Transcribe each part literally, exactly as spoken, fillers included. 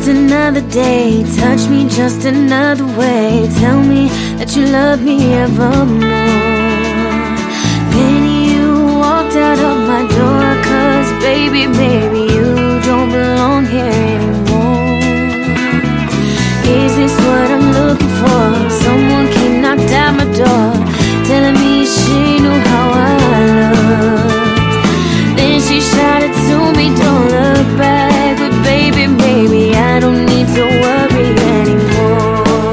another day, touch me just another way. Tell me that you love me evermore. Then you walked out of my door, 'cause baby, maybe you don't belong here anymore. Is this what I'm looking for? Someone came, knocked at my door, telling me she knew how I looked. Then she shouted to me, don't look back. But baby, maybe I don't need to worry anymore.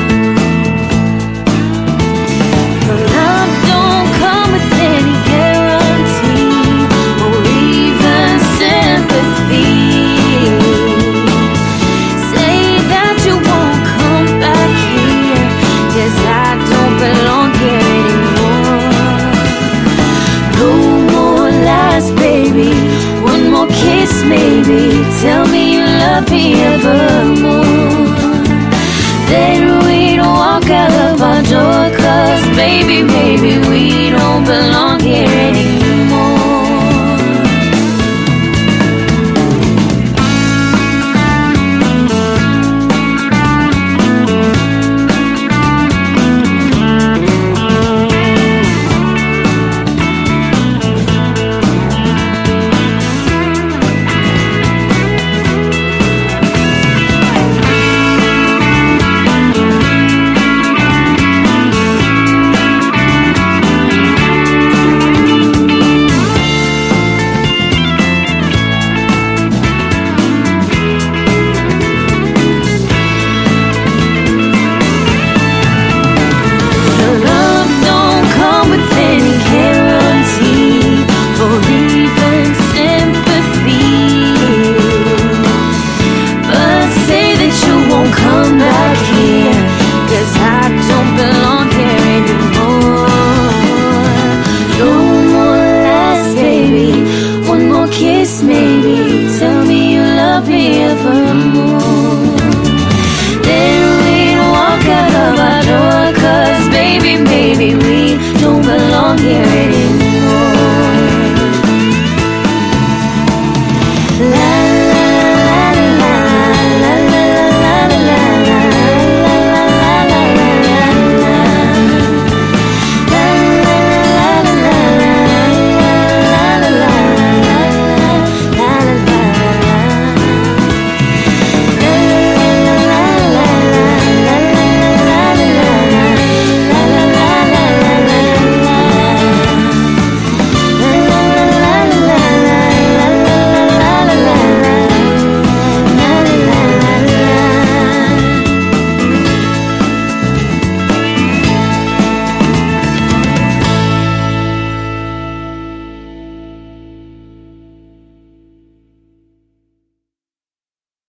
But love don't come with any guarantee or even sympathy. Say that you won't come back here, 'cause I don't belong here anymore. No more lies, baby, one more kiss maybe. Tell me you love me evermore. Then we'd walk out of our door, 'cause baby, maybe we